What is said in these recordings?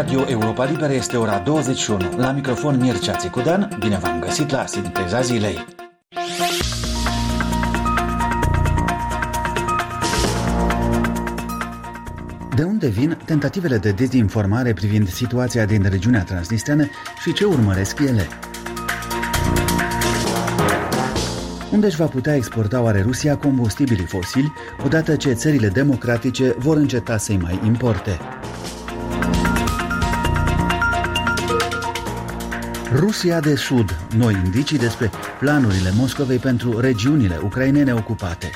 Radio Europa Liberă este ora 21. La microfon Mircea Țicudan, bine v-am găsit la Sinteza Zilei. De unde vin tentativele de dezinformare privind situația din regiunea transnistreană și ce urmăresc ele? Unde își va putea exporta oare Rusia combustibilii fosili odată ce țările democratice vor înceta să-i mai importe? Rusia de Sud, noi indicii despre planurile Moscovei pentru regiunile ucrainene ocupate.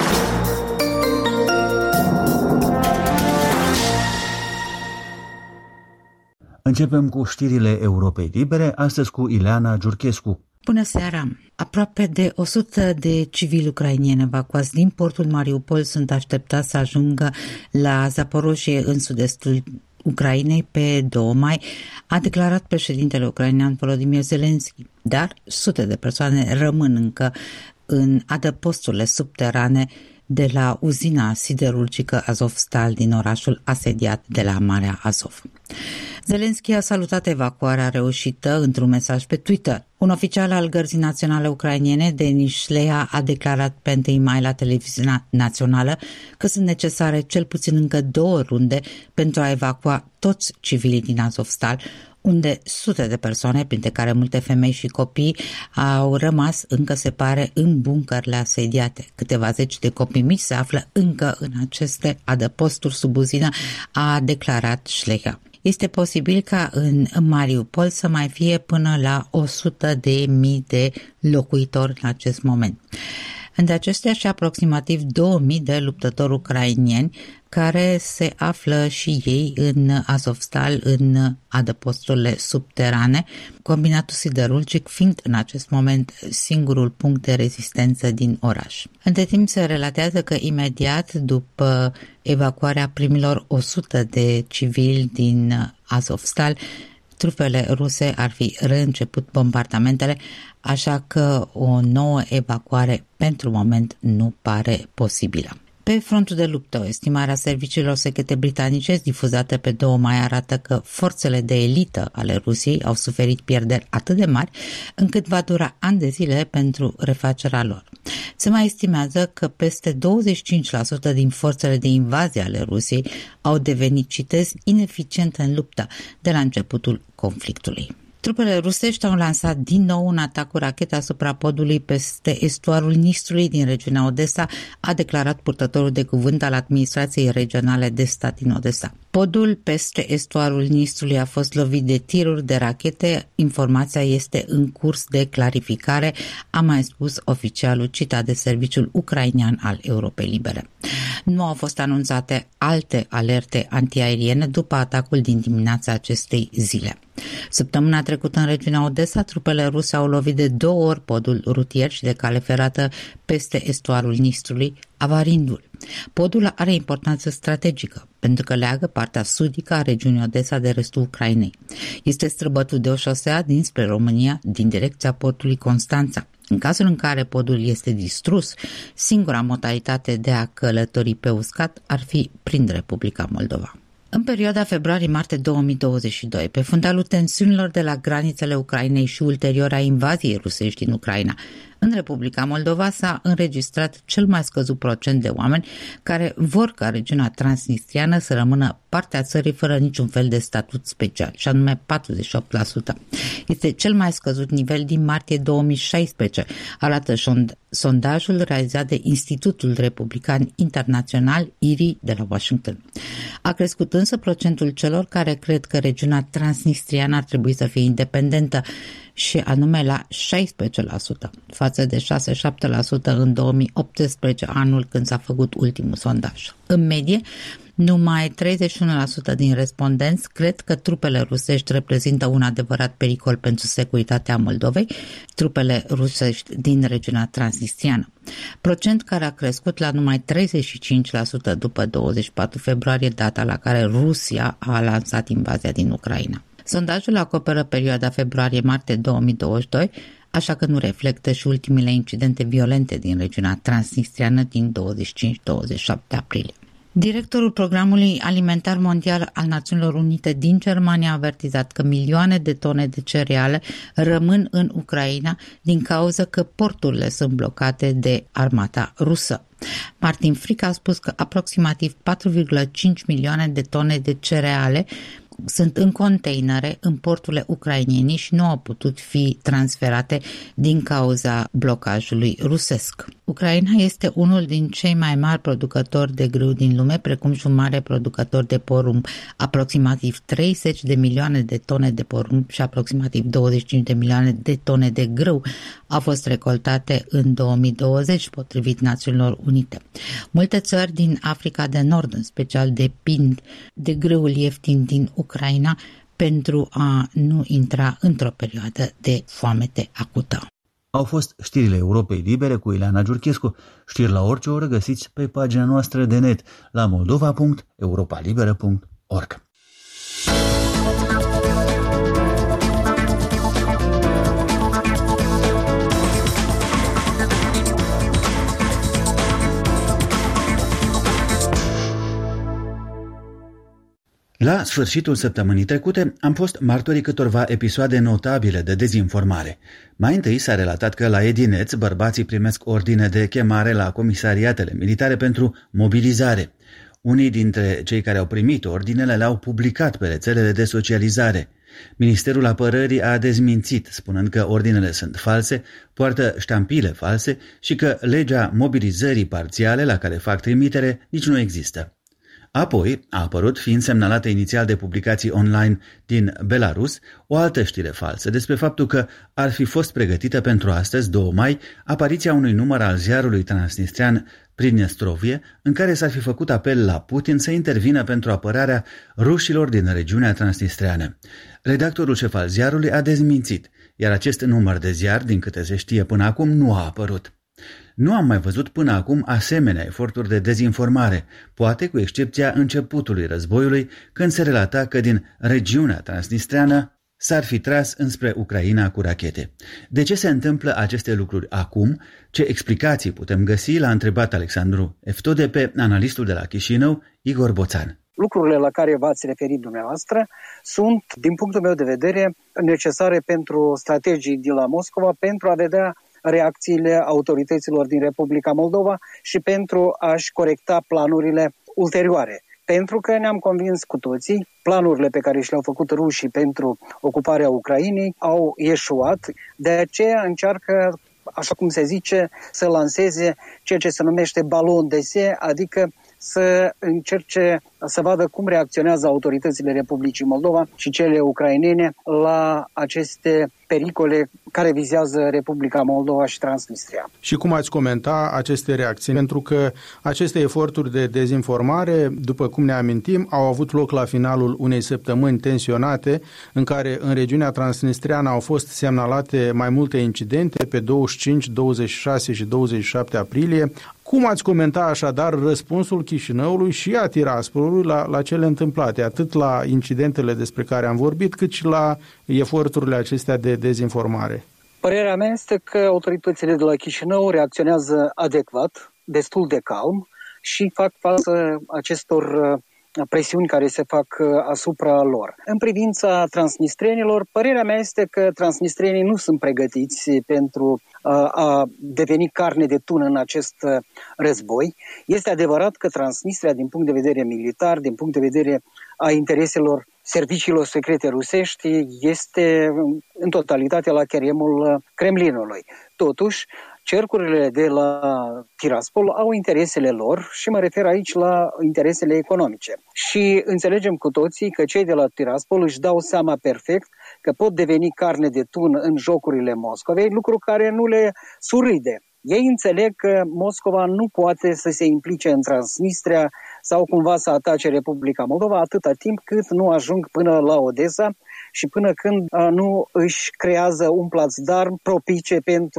Începem cu știrile Europei Libere, astăzi cu Ileana Giurchescu. Bună seara! Aproape de 100 de civili ucrainieni evacuați din portul Mariupol sunt așteptați să ajungă la Zaporojie, în sud-estul Ucrainei, pe 2 mai, a declarat președintele ucrainean Volodymyr Zelensky. Dar sute de persoane rămân încă în adăposturile subterane de la uzina siderurgică Azovstal din orașul asediat de la Marea Azov. Zelensky a salutat evacuarea reușită într-un mesaj pe Twitter. Un oficial al Gărzii Naționale Ucrainene, Denis Shleha, a declarat pe 1 mai la televiziunea națională că sunt necesare cel puțin încă 2 runde pentru a evacua toți civilii din Azovstal, unde sute de persoane, printre care multe femei și copii, au rămas, încă se pare, în buncările asediate. Câteva zeci de copii mici se află încă în aceste adăposturi sub uzină, a declarat Shleha. Este posibil ca în Mariupol să mai fie până la 100.000 de locuitori în acest moment. Între acestea și aproximativ 2000 de luptători ucrainieni care se află și ei în Azovstal, în adăposturile subterane, combinatul siderurgic fiind în acest moment singurul punct de rezistență din oraș. Între timp se relatează că imediat după evacuarea primilor 100 de civili din Azovstal, trupele ruse ar fi reînceput bombardamentele, așa că o nouă evacuare pentru moment nu pare posibilă. Pe frontul de luptă, o estimare a serviciilor secrete britanice difuzată pe 2 mai arată că forțele de elită ale Rusiei au suferit pierderi atât de mari încât va dura ani de zile pentru refacerea lor. Se mai estimează că peste 25% din forțele de invazie ale Rusiei au devenit, citez, ineficiente în luptă de la începutul conflictului. Trupele rusești au lansat din nou un atac cu rachete asupra podului peste estuarul Nistrului din regiunea Odessa, a declarat purtătorul de cuvânt al administrației regionale de stat din Odessa. Podul peste estuarul Nistrului a fost lovit de tiruri de rachete. Informația este în curs de clarificare, a mai spus oficialul citat de serviciul ucrainean al Europei Libere. Nu au fost anunțate alte alerte antiaeriene după atacul din dimineața acestei zile. Săptămâna trecută în regiunea Odessa, trupele ruse au lovit de 2 ori podul rutier și de cale ferată peste estuarul Nistrului, avarindu-l. Podul are importanță strategică, pentru că leagă partea sudică a regiunii Odessa de restul Ucrainei. Este străbătut de o șosea dinspre România, din direcția portului Constanța. În cazul în care podul este distrus, singura modalitate de a călători pe uscat ar fi prin Republica Moldova. În perioada februarie-martie 2022, pe fundalul tensiunilor de la granițele Ucrainei și ulterior a invaziei rusești din Ucraina, în Republica Moldova s-a înregistrat cel mai scăzut procent de oameni care vor ca regiunea transnistriană să rămână partea țării fără niciun fel de statut special, și anume 48%. Este cel mai scăzut nivel din martie 2016, arată sondajul realizat de Institutul Republican Internațional, IRI, de la Washington. A crescut însă procentul celor care cred că regiunea transnistriană ar trebui să fie independentă, și anume la 16%, față de 6-7% în 2018, anul când s-a făcut ultimul sondaj. În medie, numai 31% din respondenți cred că trupele rusești reprezintă un adevărat pericol pentru securitatea Moldovei, trupele rusești din regiunea transnistriană. Procent care a crescut la numai 35% după 24 februarie, data la care Rusia a lansat invazia din Ucraina. Sondajul acoperă perioada februarie-martie 2022, așa că nu reflectă și ultimele incidente violente din regiunea transnistriană din 25-27 aprilie. Directorul Programului Alimentar Mondial al Națiunilor Unite din Germania a avertizat că milioane de tone de cereale rămân în Ucraina din cauza că porturile sunt blocate de armata rusă. Martin Frick a spus că aproximativ 4,5 milioane de tone de cereale sunt în containere în porturile ucrainene și nu au putut fi transferate din cauza blocajului rusesc. Ucraina este unul din cei mai mari producători de grâu din lume, precum și un mare producător de porumb. Aproximativ 30 de milioane de tone de porumb și aproximativ 25 de milioane de tone de grâu au fost recoltate în 2020, potrivit Națiunilor Unite. Multe țări din Africa de Nord, în special, depind de grâul ieftin din Ucraina pentru a nu intra într-o perioadă de foamete acută. Au fost știrile Europei Libere cu Ileana Giurchescu. Știri la orice oră găsiți pe pagina noastră de net la moldova.europalibera.org. La sfârșitul săptămânii trecute am fost martorii câtorva episoade notabile de dezinformare. Mai întâi s-a relatat că la Edineț bărbații primesc ordine de chemare la comisariatele militare pentru mobilizare. Unii dintre cei care au primit ordinele le-au publicat pe rețelele de socializare. Ministerul Apărării a dezmințit, spunând că ordinele sunt false, poartă ștampile false și că legea mobilizării parțiale la care fac trimitere nici nu există. Apoi a apărut, fiind semnalată inițial de publicații online din Belarus, o altă știre falsă despre faptul că ar fi fost pregătită pentru astăzi, 2 mai, apariția unui număr al ziarului transnistrian Pridnestrovie, în care s-ar fi făcut apel la Putin să intervină pentru apărarea rușilor din regiunea transnistreană. Redactorul șef al ziarului a dezmințit, iar acest număr de ziar, din câte se știe până acum, nu a apărut. Nu am mai văzut până acum asemenea eforturi de dezinformare, poate cu excepția începutului războiului, când se relata că din regiunea transnistreană s-ar fi tras înspre Ucraina cu rachete. De ce se întâmplă aceste lucruri acum? Ce explicații putem găsi? L-a întrebat Alexandru Eftode pe analistul de la Chișinău, Igor Boțan. Lucrurile la care v-ați referit dumneavoastră sunt, din punctul meu de vedere, necesare pentru strategii de la Moscova pentru a vedea reacțiile autorităților din Republica Moldova și pentru a-și corecta planurile ulterioare. Pentru că ne-am convins cu toții, planurile pe care și le-au făcut rușii pentru ocuparea Ucrainei au eșuat, de aceea încearcă, așa cum se zice, să lanseze ceea ce se numește balon d'essai, adică să încerce să vadă cum reacționează autoritățile Republicii Moldova și cele ucrainene la aceste pericole care vizează Republica Moldova și Transnistria. Și cum ați comenta aceste reacții? Pentru că aceste eforturi de dezinformare, după cum ne amintim, au avut loc la finalul unei săptămâni tensionate, în care în regiunea transnistriană au fost semnalate mai multe incidente pe 25, 26 și 27 aprilie. Cum ați comenta așadar răspunsul Chișinăului și a Tiraspolului la cele întâmplate, atât la incidentele despre care am vorbit, cât și la eforturile acestea de dezinformare? Părerea mea este că autoritățile de la Chișinău reacționează adecvat, destul de calm și fac față acestor presiuni care se fac asupra lor. În privința transnistrienilor, părerea mea este că transnistrienii nu sunt pregătiți pentru a deveni carne de tună în acest război. Este adevărat că Transnistria, din punct de vedere militar, din punct de vedere a intereselor serviciilor secrete rusești, este în totalitate la cheremul Kremlinului. Totuși, cercurile de la Tiraspol au interesele lor și mă refer aici la interesele economice. Și înțelegem cu toții că cei de la Tiraspol își dau seama perfect că pot deveni carne de tun în jocurile Moscovei, lucru care nu le surâde. Ei înțeleg că Moscova nu poate să se implice în Transnistria sau cumva să atace Republica Moldova atâta timp cât nu ajung până la Odessa și până când nu își creează un plațdarm propice pentru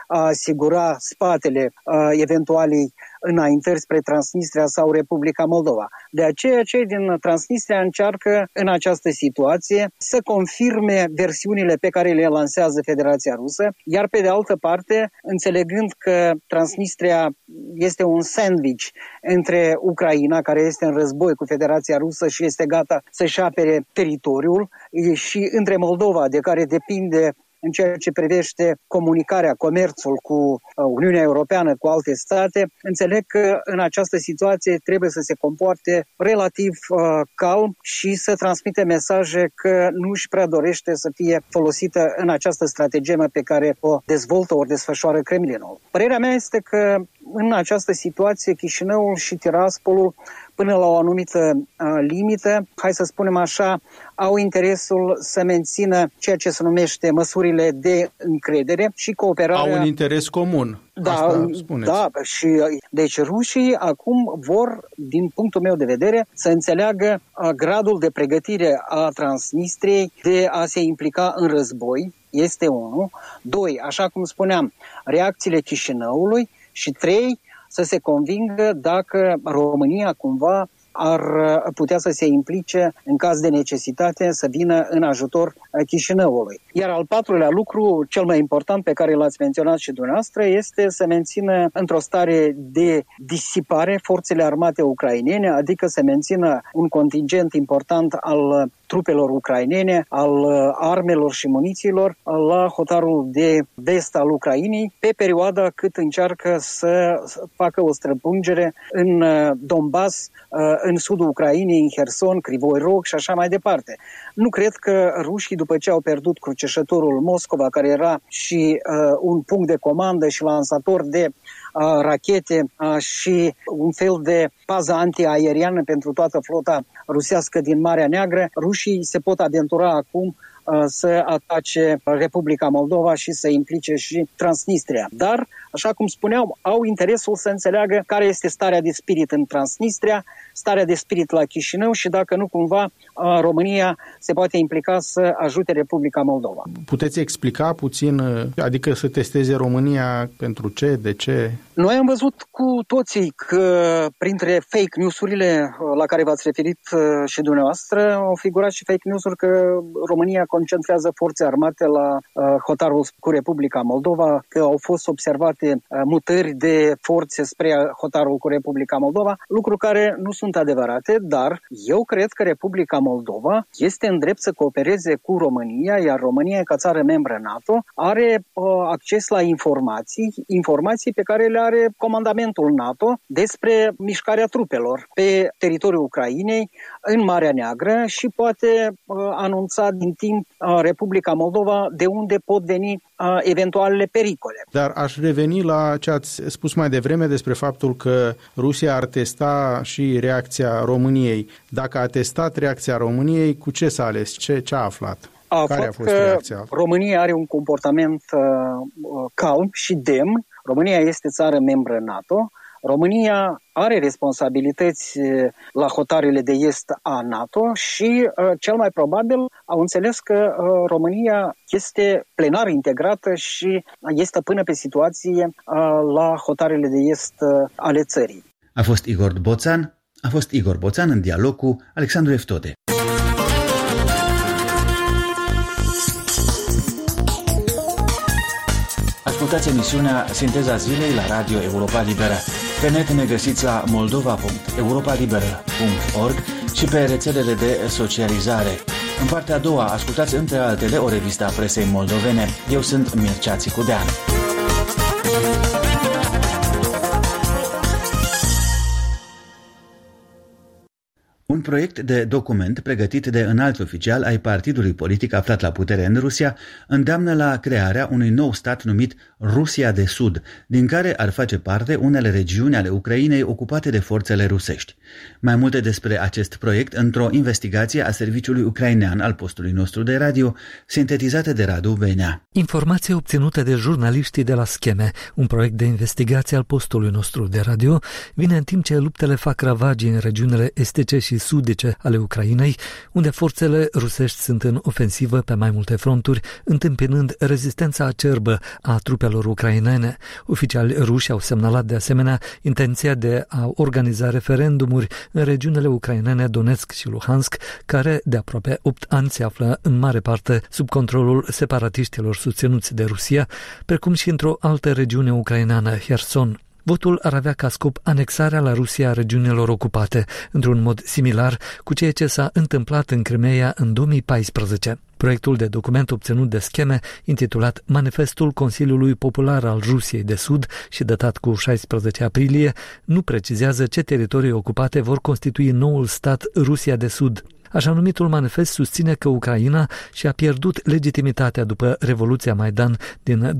a asigura spatele eventualei înaintări spre Transnistria sau Republica Moldova. De aceea, cei din Transnistria încearcă în această situație să confirme versiunile pe care le lansează Federația Rusă, iar pe de altă parte, înțelegând că Transnistria este un sandwich între Ucraina, care este în război cu Federația Rusă și este gata să-și apere teritoriul, și între Moldova, de care depinde în ceea ce privește comunicarea, comerțul cu Uniunea Europeană, cu alte state, înțeleg că în această situație trebuie să se comporte relativ calm și să transmite mesaje că nu își prea dorește să fie folosită în această strategemă pe care o dezvoltă, ori desfășoară Kremlinul. Părerea mea este că în această situație Chișinăul și Tiraspolul, până la o anumită limită, hai să spunem așa, au interesul să mențină ceea ce se numește măsurile de încredere și cooperarea. Au un interes comun. Da, și deci rușii acum vor, din punctul meu de vedere, să înțeleagă gradul de pregătire a Transnistriei de a se implica în război, este 1. 2, așa cum spuneam, reacțiile Chișinăului și 3, să se convingă dacă România cumva ar putea să se implice în caz de necesitate să vină în ajutor Chișinăului. Iar al patrulea lucru, cel mai important pe care l-ați menționat și dumneavoastră, este să mențină într-o stare de disipare forțele armate ucrainene, adică să mențină un contingent important al trupelor ucrainene, al armelor și munițiilor la hotarul de vest al Ucrainei, pe perioada cât încearcă să facă o străpungere în Donbass, în sudul Ucrainei, în Herson, Crivoi Rog și așa mai departe. Nu cred că rușii, după ce au pierdut cruceșătorul Moscova, care era și un punct de comandă și lansator de rachete și un fel de pază antiaeriană pentru toată flota rusească din Marea Neagră, rușii se pot aventura acum să atace Republica Moldova și să implice și Transnistria. Dar, așa cum spuneam, au interesul să înțeleagă care este starea de spirit în Transnistria, starea de spirit la Chișinău și dacă nu cumva România se poate implica să ajute Republica Moldova. Puteți explica puțin, adică să testeze România pentru ce, de ce? Noi am văzut cu toții că printre fake news-urile la care v-ați referit și dumneavoastră au figurat și fake news-uri că România concentrează forțe armate la hotarul cu Republica Moldova, că au fost observate mutări de forțe spre hotarul cu Republica Moldova, lucruri care nu sunt adevărate, dar eu cred că Republica Moldova este în drept să coopereze cu România, iar România, ca țară membră NATO, are acces la informații pe care le are comandamentul NATO despre mișcarea trupelor pe teritoriul Ucrainei, în Marea Neagră și poate anunța din timp Republica Moldova de unde pot veni eventualele pericole. Dar aș reveni la ce ați spus mai devreme despre faptul că Rusia ar testa și reacția României. Dacă a testat reacția României, cu ce s-a ales? Ce a aflat? Care a fost reacția? România are un comportament calm și demn. România este țară membră NATO. România are responsabilități la hotarele de est a NATO și cel mai probabil au înțeles că România este plenar integrată și este până pe situație la hotarele de est ale țării. A fost Igor Boțan în dialog cu Alexandru Eftode. Ascultați emisiunea Sinteza Zilei la Radio Europa Liberă. Pe net ne găsiți la moldova.europalibera.org și pe rețelele de socializare. În partea a doua ascultați între altele o revistă a presei moldovene. Eu sunt Mircea Țicudean. Un proiect de document pregătit de înalți oficiali ai partidului politic aflat la putere în Rusia îndeamnă la crearea unui nou stat numit Rusia de Sud, din care ar face parte unele regiuni ale Ucrainei ocupate de forțele rusești. Mai multe despre acest proiect într-o investigație a Serviciului Ucrainean al postului nostru de radio, sintetizată de Radu Venea. Informație obținută de jurnaliștii de la Scheme, un proiect de investigație al postului nostru de radio, vine în timp ce luptele fac ravagii în regiunile estice și sudice ale Ucrainei, unde forțele rusești sunt în ofensivă pe mai multe fronturi, întâmpinând rezistența acerbă a trupelor ucrainene. Oficiali ruși au semnalat de asemenea intenția de a organiza referendumuri în regiunile ucrainene Donetsk și Luhansk, care de aproape 8 ani se află în mare parte sub controlul separatiștilor susținuți de Rusia, precum și într-o altă regiune ucraineană, Herson. Votul ar avea ca scop anexarea la Rusia a regiunilor ocupate, într-un mod similar cu ceea ce s-a întâmplat în Crimeea în 2014. Proiectul de document obținut de scheme, intitulat Manifestul Consiliului Popular al Rusiei de Sud și datat cu 16 aprilie, nu precizează ce teritorii ocupate vor constitui noul stat Rusia de Sud. Așa numitul manifest susține că Ucraina și-a pierdut legitimitatea după Revoluția Maidan din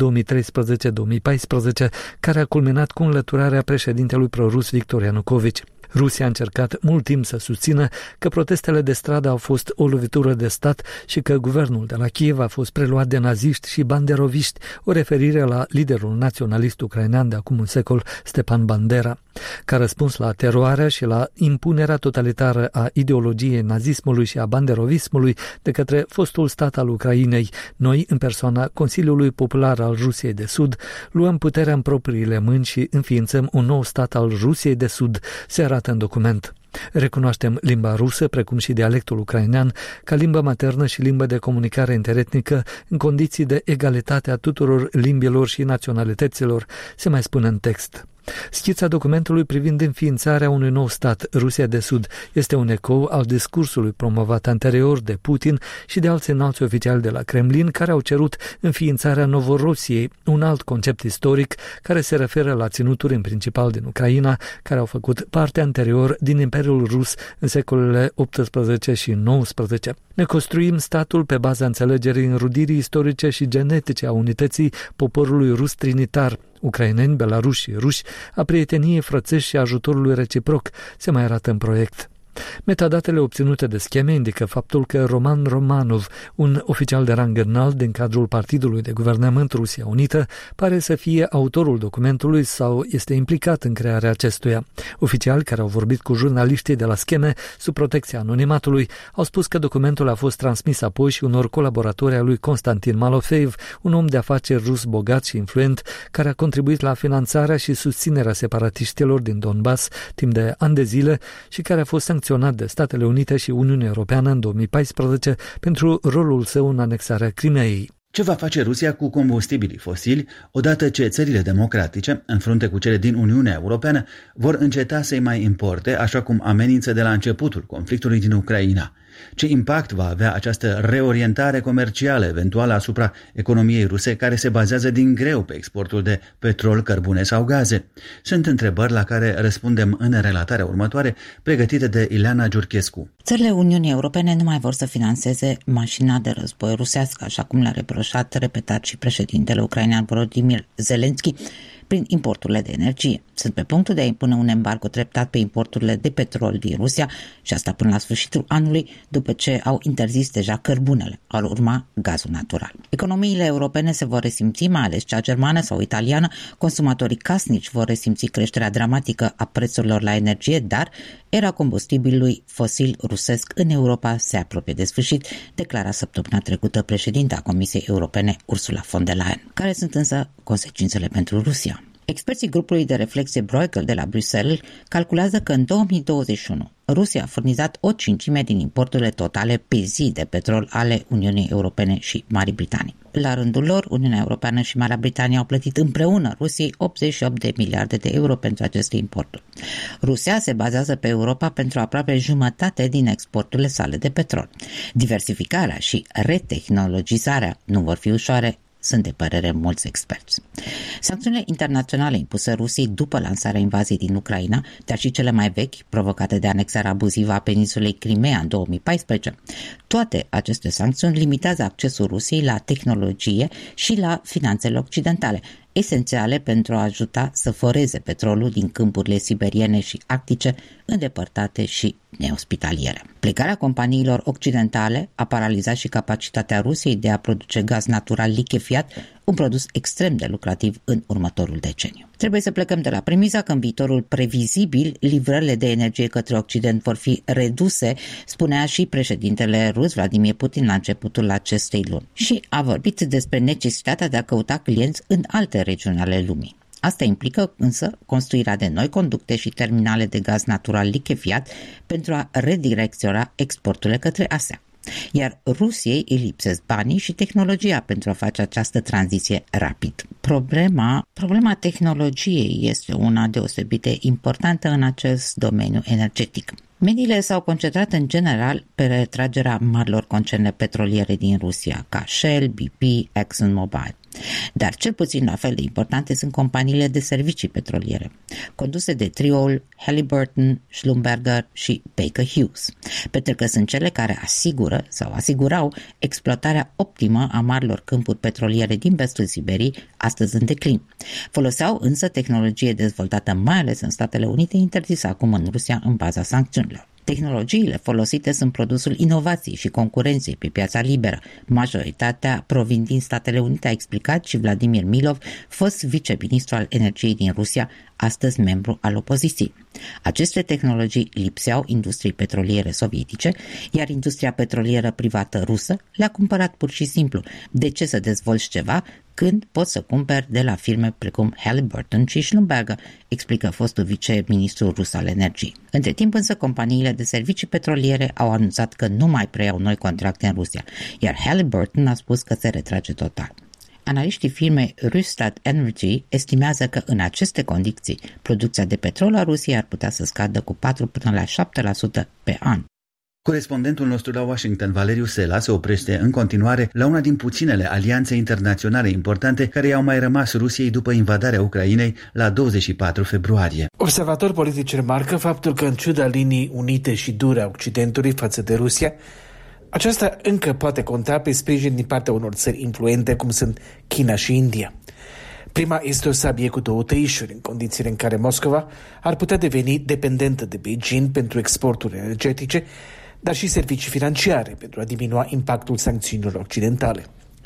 2013-2014, care a culminat cu înlăturarea președintelui prorus Victor Ianucovici. Rusia a încercat mult timp să susțină că protestele de stradă au fost o lovitură de stat și că guvernul de la Kiev a fost preluat de naziști și banderoviști, o referire la liderul naționalist ucrainean de acum un secol, Stepan Bandera. Ca răspuns la teroarea și la impunerea totalitară a ideologiei nazismului și a banderovismului de către fostul stat al Ucrainei, noi, în persoana Consiliului Popular al Rusiei de Sud, luăm puterea în propriile mâini și înființăm un nou stat al Rusiei de Sud, se arată în document. Recunoaștem limba rusă, precum și dialectul ucrainean, ca limbă maternă și limbă de comunicare interetnică, în condiții de egalitate a tuturor limbilor și naționalităților, se mai spune în text. Schița documentului privind înființarea unui nou stat, Rusia de Sud, este un ecou al discursului promovat anterior de Putin și de alți înalți oficiali de la Kremlin care au cerut înființarea Novorossiei, un alt concept istoric care se referă la ținuturi în principal din Ucraina, care au făcut parte anterior din Imperiul Rus în secolele 18 și 19. Ne construim statul pe baza înțelegerii înrudirii istorice și genetice a unității poporului rus trinitar, ucraineni, belaruși și ruși, a prieteniei frățești și ajutorului reciproc, se mai arată în proiect. Metadatele obținute de scheme indică faptul că Roman Romanov, un oficial de rang înalt din cadrul Partidului de Guvernământ Rusia Unită, pare să fie autorul documentului sau este implicat în crearea acestuia. Oficiali care au vorbit cu jurnaliștii de la scheme sub protecția anonimatului au spus că documentul a fost transmis apoi și unor colaboratori ai lui Konstantin Malofeev, un om de afaceri rus bogat și influent, care a contribuit la finanțarea și susținerea separatiștilor din Donbass timp de ani de zile și care a fost sancționat de Statele Unite și Uniunea Europeană în 2014 pentru rolul său în anexarea Crimeei. Ce va face Rusia cu combustibilii fosili odată ce țările democratice, în frunte cu cele din Uniunea Europeană, vor înceta să-i mai importe, așa cum amenință de la începutul conflictului din Ucraina? Ce impact va avea această reorientare comercială eventuală asupra economiei ruse, care se bazează din greu pe exportul de petrol, cărbune sau gaze? Sunt întrebări la care răspundem în relatarea următoare, pregătită de Ileana Giurchescu. Țările Uniunii Europene nu mai vor să financeze mașina de război rusească, așa cum le-a repetat și președintele ucrainean Volodymyr Zelensky, prin importurile de energie. Sunt pe punctul de a impune un embargo treptat pe importurile de petrol din Rusia și asta până la sfârșitul anului, după ce au interzis deja cărbunele, ar urma gazul natural. Economiile europene se vor resimți, mai ales cea germană sau italiană, consumatorii casnici vor resimți creșterea dramatică a prețurilor la energie, dar era combustibilului fosil rusesc în Europa se apropie de sfârșit, declara săptămâna trecută președinta Comisiei Europene Ursula von der Leyen. Care sunt însă consecințele pentru Rusia? Experții grupului de reflexie Bruegel de la Bruxelles calculează că în 2021 Rusia a furnizat o cincime din importurile totale pe zi de petrol ale Uniunii Europene și Marii Britanii. La rândul lor, Uniunea Europeană și Marea Britanie au plătit împreună Rusiei 88 de miliarde de euro pentru aceste importuri. Rusia se bazează pe Europa pentru aproape jumătate din exporturile sale de petrol. Diversificarea și retehnologizarea nu vor fi ușoare, sunt de părere mulți experți. Sancțiunile internaționale impuse Rusiei după lansarea invaziei din Ucraina, dar și cele mai vechi, provocate de anexarea abuzivă a peninsulei Crimea în 2014, toate aceste sancțiuni limitează accesul Rusiei la tehnologie și la finanțele occidentale, esențiale pentru a ajuta să foreze petrolul din câmpurile siberiene și arctice, îndepărtate și neospitaliere. Plecarea companiilor occidentale a paralizat și capacitatea Rusiei de a produce gaz natural lichefiat, un produs extrem de lucrativ în următorul deceniu. Trebuie să plecăm de la premisa că în viitorul previzibil livrările de energie către Occident vor fi reduse, spunea și președintele rus Vladimir Putin la începutul acestei luni. Și a vorbit despre necesitatea de a căuta clienți în alte regiuni ale lumii. Asta implică însă construirea de noi conducte și terminale de gaz natural lichefiat pentru a redirecționa exporturile către Asia. Iar Rusiei îi lipsesc banii și tehnologia pentru a face această tranziție rapid. Problema tehnologiei este una deosebit de importantă în acest domeniu energetic. Mediile s-au concentrat în general pe retragerea marilor concerne petroliere din Rusia, ca Shell, BP, ExxonMobil. Dar cel puțin la fel de importante sunt companiile de servicii petroliere, conduse de trioul Halliburton, Schlumberger și Baker Hughes, pentru că sunt cele care asigură sau asigurau exploatarea optimă a marilor câmpuri petroliere din vestul Siberiei, astăzi în declin. Foloseau însă tehnologie dezvoltată mai ales în Statele Unite, interzisă acum în Rusia în baza sancțiunilor. Tehnologiile folosite sunt produsul inovației și concurenței pe piața liberă. Majoritatea provin din Statele Unite, a explicat și Vladimir Milov, fost viceministru al energiei din Rusia, astăzi membru al opoziției. Aceste tehnologii lipseau industriei petroliere sovietice, iar industria petrolieră privată rusă le-a cumpărat pur și simplu. De ce să dezvolți ceva când poți să cumperi de la firme precum Halliburton și Schlumberger, explică fostul viceministru rus al energiei. Între timp însă companiile de servicii petroliere au anunțat că nu mai preiau noi contracte în Rusia, iar Halliburton a spus că se retrage total. Analiștii firmei Rystad Energy estimează că în aceste condiții producția de petrol a Rusiei ar putea să scadă cu 4 până la 7% pe an. Corespondentul nostru la Washington, Valeriu Sela, se oprește în continuare la una din puținele alianțe internaționale importante care i-au mai rămas Rusiei după invadarea Ucrainei la 24 februarie. Observatori politici remarcă faptul că în ciuda linii unite și dure a Occidentului față de Rusia, aceasta încă poate conta pe sprijin din partea unor țări influente cum sunt China și India. Prima este o sabie cu două tăișuri, în condițiile în care Moscova ar putea deveni dependentă de Beijing pentru exporturi energetice, dar și servicii financiare pentru a diminua impactul sancțiunilor occidentale.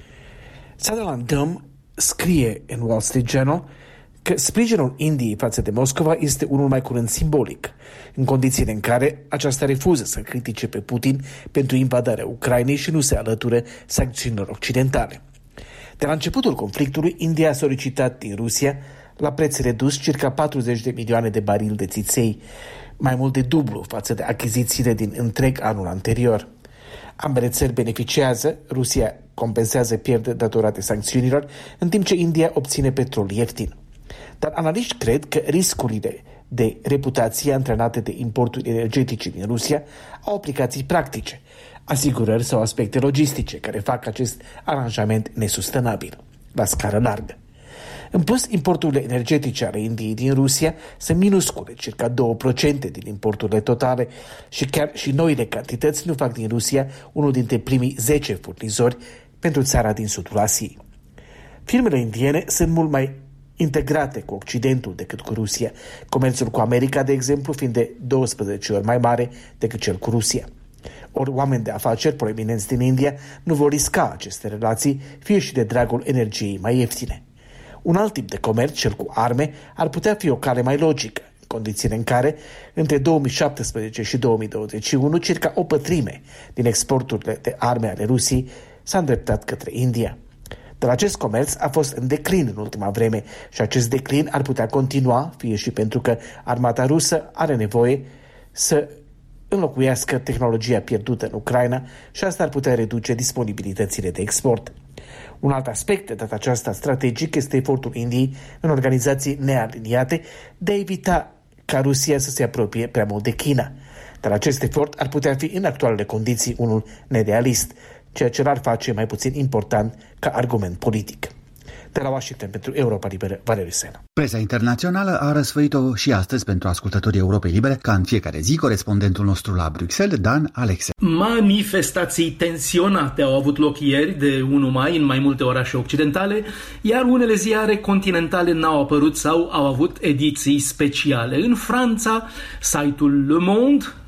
Sutherland Dumb scrie în Wall Street Journal că sprijinul Indiei față de Moscova este unul mai curând simbolic, în condițiile în care aceasta refuză să critique pe Putin pentru invadarea Ucrainei și nu se alătură sancțiunilor occidentale. De la începutul conflictului, India a solicitat din Rusia, la preț redus, circa 40 de milioane de barili de țiței, mai mult de dublu față de achizițiile din întreg anul anterior. Ambele țări beneficiază, Rusia compensează pierderi datorate sancțiunilor, în timp ce India obține petrol ieftin. Dar analiști cred că riscurile de reputație antrenate de importuri energetice din Rusia au aplicații practice, asigurări sau aspecte logistice care fac acest aranjament nesustenabil, la scară largă. În plus, importurile energetice ale Indiei din Rusia sunt minuscule, circa 2% din importurile totale și chiar și noile cantități nu fac din Rusia unul dintre primii 10 furnizori pentru țara din sudul Asiei. Firmele indiene sunt mult mai integrate cu Occidentul decât cu Rusia, comerțul cu America, de exemplu, fiind de 12 ori mai mare decât cel cu Rusia. Ori oameni de afaceri proeminenți din India nu vor risca aceste relații, fie și de dragul energiei mai ieftine. Un alt tip de comerț, cel cu arme, ar putea fi o cale mai logică, în condițiile în care, între 2017 și 2021, circa o pătrime din exporturile de arme ale Rusiei s-a îndreptat către India. Dar acest comerț a fost în declin în ultima vreme și acest declin ar putea continua, fie și pentru că armata rusă are nevoie să înlocuiască tehnologia pierdută în Ucraina și asta ar putea reduce disponibilitățile de export. Un alt aspect de data aceasta strategic este efortul Indiei în organizații nealiniate de a evita ca Rusia să se apropie prea mult de China. Dar acest efort ar putea fi în actualele condiții unul nerealist, ceea ce l-ar face mai puțin important ca argument politic. De la Washington pentru Europa Liberă, Valeriu Sela. Presa internațională a răsfăit-o și astăzi pentru ascultătorii Europei Libere, ca în fiecare zi, corespondentul nostru la Bruxelles, Dan Alexe. Manifestații tensionate au avut loc ieri, de 1 mai, în mai multe orașe occidentale, iar unele ziare continentale n-au apărut sau au avut ediții speciale. În Franța, site-ul Le Monde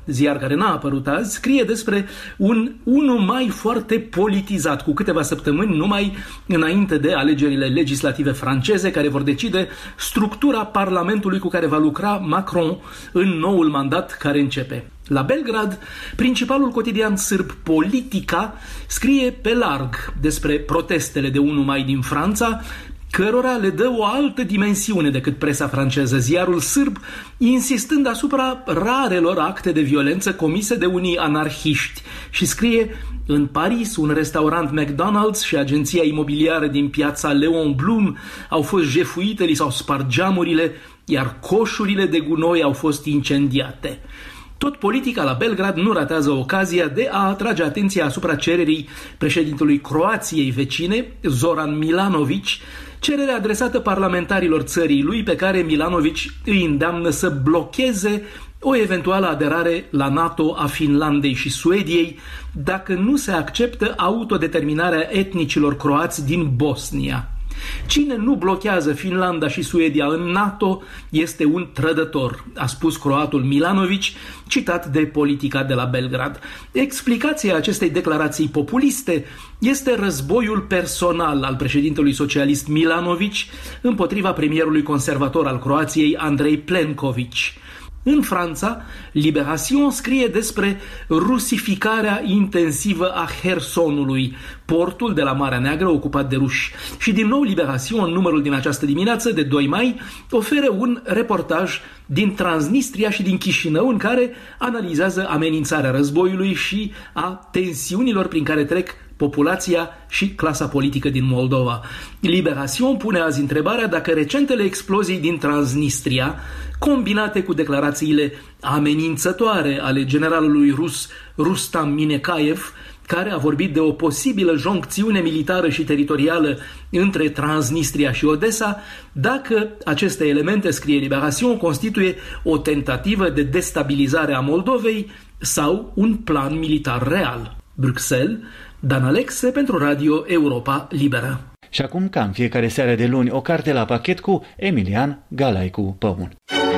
ziar care n-a apărut azi, scrie despre unul mai foarte politizat, cu câteva săptămâni numai înainte de alegerile legislative franceze, care vor decide structura Parlamentului cu care va lucra Macron în noul mandat care începe. La Belgrad, principalul cotidian sârb Politica scrie pe larg despre protestele de 1 mai din Franța, cărora le dă o altă dimensiune decât presa franceză, ziarul sârb insistând asupra rarelor acte de violență comise de unii anarhiști și scrie: în Paris, un restaurant McDonald's și agenția imobiliară din piața Leon Blum au fost jefuite, li s-au spart geamurile, iar coșurile de gunoi au fost incendiate. Tot Politica la Belgrad nu ratează ocazia de a atrage atenția asupra cererii președintelui Croației vecine, Zoran Milanović, cerere adresată parlamentarilor țării lui, pe care Milanović îi îndeamnă să blocheze o eventuală aderare la NATO a Finlandei și Suediei dacă nu se acceptă autodeterminarea etnicilor croați din Bosnia. Cine nu blochează Finlanda și Suedia în NATO este un trădător, a spus croatul Milanović, citat de Politica de la Belgrad. Explicația acestei declarații populiste este războiul personal al președintelui socialist Milanović împotriva premierului conservator al Croației, Andrei Plenković. În Franța, Libération scrie despre rusificarea intensivă a Hersonului, portul de la Marea Neagră ocupat de ruși. Și din nou Libération, în numărul din această dimineață de 2 mai, oferă un reportaj din Transnistria și din Chișinău, în care analizează amenințarea războiului și a tensiunilor prin care trec populația și clasa politică din Moldova. Libération pune azi întrebarea dacă recentele explozii din Transnistria, combinate cu declarațiile amenințătoare ale generalului rus Rustam Minekaev, care a vorbit de o posibilă joncțiune militară și teritorială între Transnistria și Odessa, dacă aceste elemente, scrie Libération, constituie o tentativă de destabilizare a Moldovei sau un plan militar real. Bruxelles, Dan Alexe pentru Radio Europa Liberă. Și acum, ca în fiecare seară de luni, o carte la pachet cu Emilian Galaicu Păun.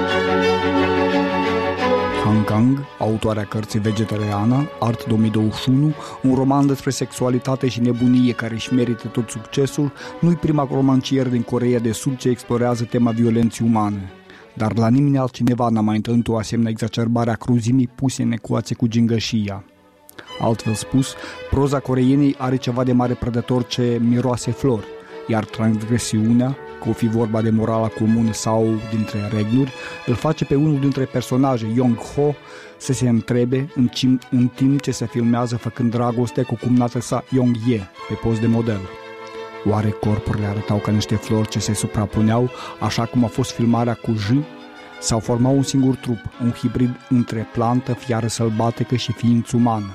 Han Kang, autoarea cărții Vegetariană, Art 2021, un roman despre sexualitate și nebunie care își merită tot succesul, nu-i prima romancier din Coreea de Sud ce explorează tema violenței umane. Dar la nimeni altcineva n-a mai întâlnit o asemenea exacerbare a cruzimii puse în ecuație cu gingășia. Altfel spus, proza coreienei are ceva de mare prădător ce miroase flori, iar transgresiunea, că o fi vorba de morala comună sau dintre regnuri, îl face pe unul dintre personaje, Yong-ho, să se întrebe în timp ce se filmează făcând dragoste cu cumnata sa Yong-ye pe post de model. Oare corpurile arătau ca niște flori ce se suprapuneau, așa cum a fost filmarea cu J? Sau formau un singur trup, un hibrid între plantă, fiară sălbatică și ființă umană?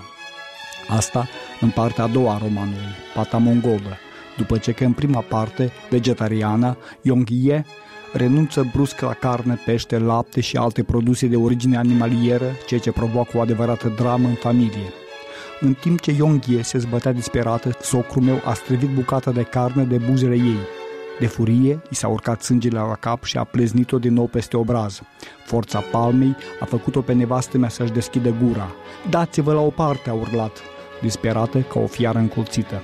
Asta în partea a doua a romanului, Pata mongolă, după ce că în prima parte, Vegetariana, Yong-ye renunță brusc la carne, pește, lapte și alte produse de origine animalieră, ceea ce provoacă o adevărată dramă în familie. În timp ce Yong-ye se zbătea disperată, socrul meu a strivit bucata de carne de buzele ei. De furie, i s-a urcat sângele la cap și a pleznit-o din nou peste obraz. Forța palmei a făcut-o pe nevastă mea să-și deschidă gura. Dați-vă la o parte, a urlat, disperată ca o fiară încolțită.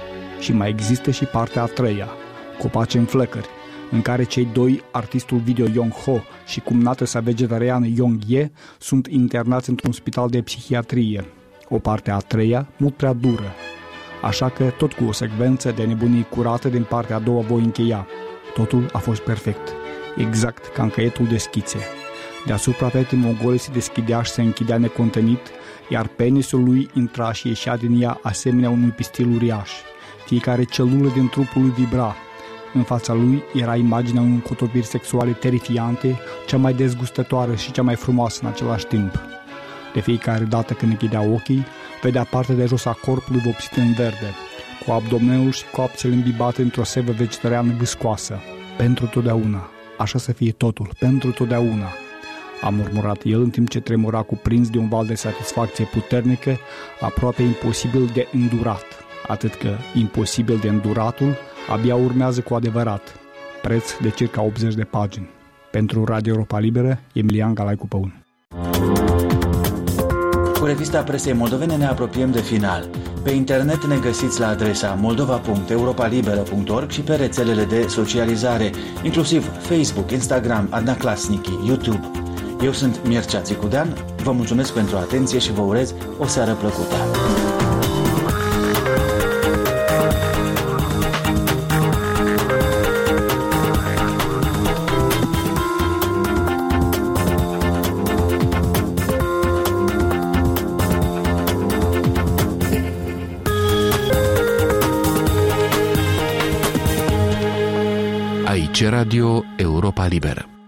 Și mai există și partea a treia, Copaci în flăcări, în care cei doi, artistul video Yong-ho și cumnată sa vegetariană Yong-ye, sunt internați într-un spital de psihiatrie. O parte a treia, mult prea dură. Așa că, tot cu o secvență de nebunii curată din partea a doua voi încheia. Totul a fost perfect, exact ca în caietul de schițe. Deasupra petii mongole se deschidea și se închidea necontenit, iar penisul lui intra și ieșea din ea asemenea unui pistil uriaș. Fiecare celulă din trupul lui vibra. În fața lui era imaginea unui cotopiri sexuale terifiante, cea mai dezgustătoare și cea mai frumoasă în același timp. De fiecare dată când închidea ochii, vedea partea de jos a corpului vopsit în verde, cu abdomenul și coapsele îmbibate într-o sevă vegetariană viscoasă. Pentru totdeauna, așa să fie totul, pentru totdeauna, a murmurat el în timp ce tremura cuprins de un val de satisfacție puternică, aproape imposibil de îndurat. Atât că imposibil de înduratul abia urmează cu adevărat. Preț de circa 80 de pagini. Pentru Radio Europa Liberă, Emilian Galaicu Păun. Cu revista presei moldovene ne apropiem de final. Pe internet ne găsiți la adresa moldova.europalibera.org și pe rețelele de socializare, inclusiv Facebook, Instagram, Adna Klasnici, YouTube. Eu sunt Mircea Țicudean, vă mulțumesc pentru atenție și vă urez o seară plăcută. Aici Radio Europa Liberă.